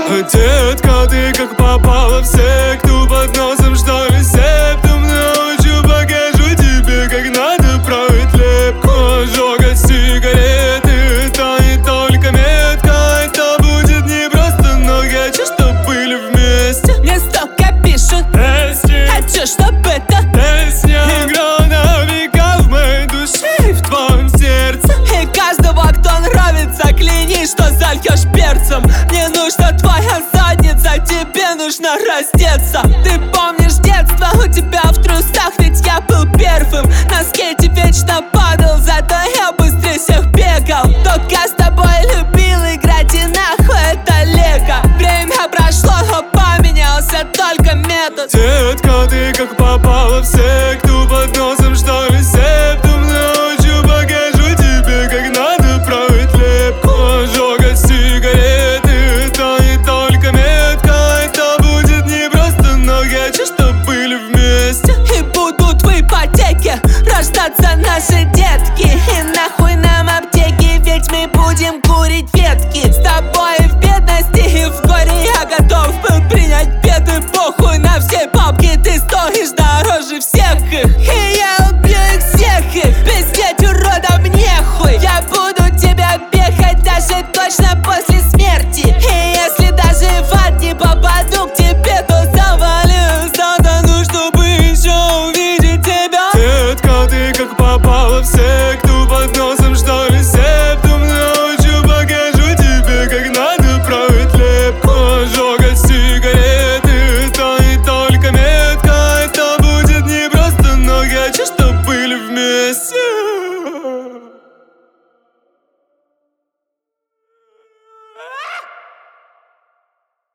Детка, ты как попала в секту, под носом что ли септум. Научу, покажу тебе, как надо править лепку. Ожог от сигареты, это не только метка. Это будет не просто, но хочу, чтоб были вместе. Мне столько пишут, хочу, чтоб это песня играла на века в моей душе и в твоем сердце. И каждого, кто нравится, кляни, что зальешь перцем. Мне нужна твоя задница, тебе нужно раздеться. Ты помнишь детство, у тебя в трусах, ведь я был первым. На скейте вечно падал, зато